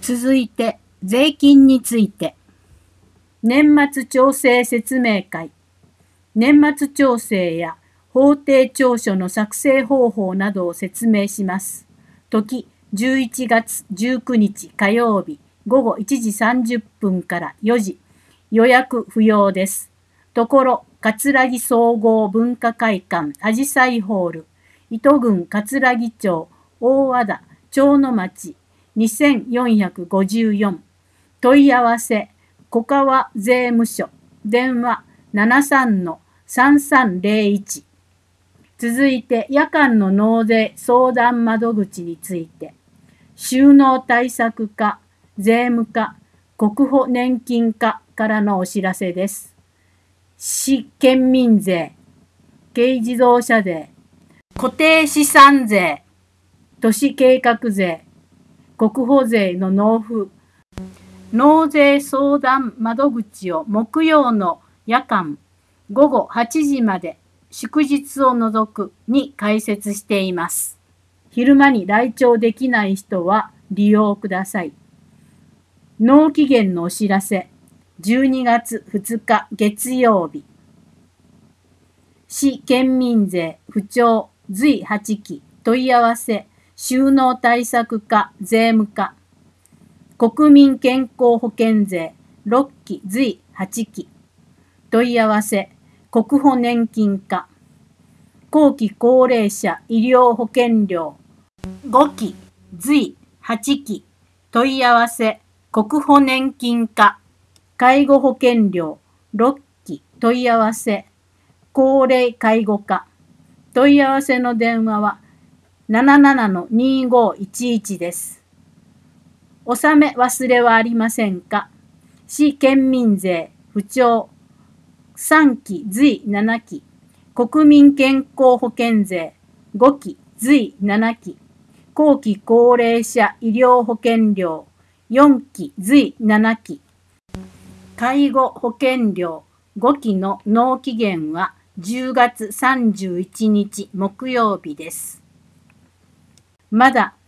続いて、税金について。年末調整説明会。年末調整や法定調書の作成方法などを説明します。時、11月19日火曜日午後1時30分から4時。予約不要です。ところ、葛城総合文化会館あじさいホール、糸郡葛城町大和田町の町2454。問い合わせ、小川税務署、電話73-3301。続いて、夜間の納税相談窓口について、収納対策課、税務課、国保年金課からのお知らせです。市県民税、軽自動車税、固定資産税、都市計画税、国保税の納付、納税相談窓口を木曜の夜間午後8時まで祝日を除くに開設しています。昼間に来庁できない人は利用ください。納期限のお知らせ、12月2日月曜日。市県民税不調随8期問い合わせ、収納対策課税務課。国民健康保険税6期随8期問い合わせ、国保年金課。後期高齢者医療保険料5期随8期問い合わせ、国保年金課。介護保険料6期問い合わせ、高齢介護課。問い合わせの電話は77-2511です。納め忘れはありませんか？市県民税不調3期随7期、国民健康保険税5期随7期、後期高齢者医療保険料4期随7期、介護保険料5期の納期限は10月31日木曜日です。まだ